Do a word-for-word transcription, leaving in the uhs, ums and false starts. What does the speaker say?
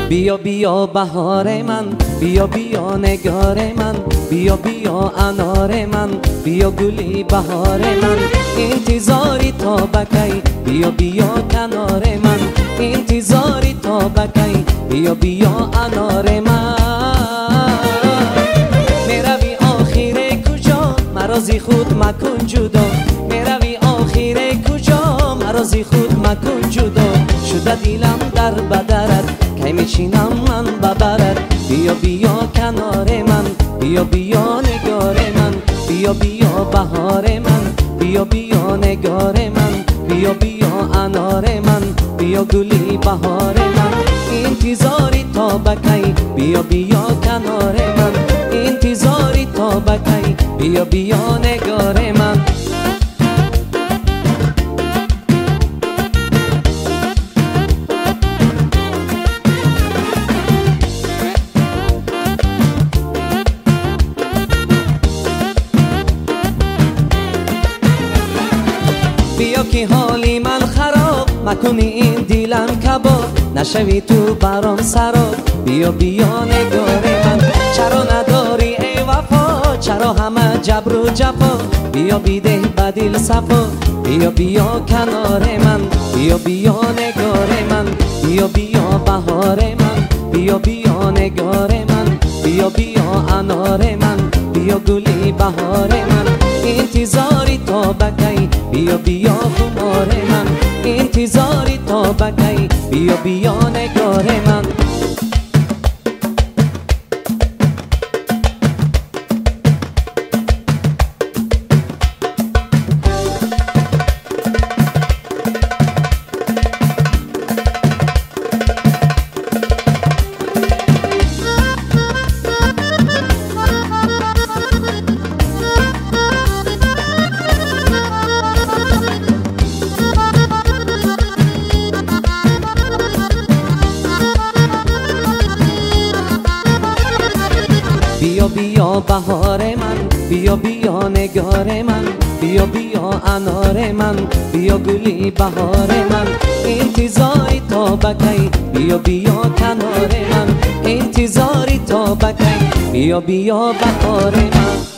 بیا بیا بهار من، بیا بیا نگار من، بیا بیا انار من، بیا گلی بهار من. انتظاری تا بکی، بیا بیا کنار من، انتظاری تا بکی، بیا بیا انار من. میروی آخر کجا مرا زی خود مکن جدا، میروی آخر کجا مرا زی خود مکن جدا. شده دیلم در بدرت کی میچینم من ببرد. بیا بیا کنار من، بیا بیا نگار من، بیا بیا بهار من، بیا بیا نگار من، بیا بیا انار من، بیا گلی بهار من. انتظاری تا بکی، بیا بیا کنار من، انتظاری تا بکی، بیا بیا نگار من. بیا که حالی من خراب مکنی این دیلم کباب، نشوی تو برام سراب. بیا بیا نگار من، چرا نداری ای وفا، چرا همه جبر و جفا. بیا بیده بدیل صفا، بیا بیا کنار من، بیا بیا نگار من، بیا بیا بهار من، بیا بیا نگار من، بیا بیا انار من، بیا گلی بهار من. انتظاری تا بکی، بیا بیا خمار من، انتظاری تا بکی، بیا بیا نگار من. بیا بیا بهار من، بیا بیا نگار من، بیا بیا انار من، بیا گلی بهار من. انتظاری تا بکی، بیا بیا کنار من، انتظاری تا بکی، بیا بیا بهار من.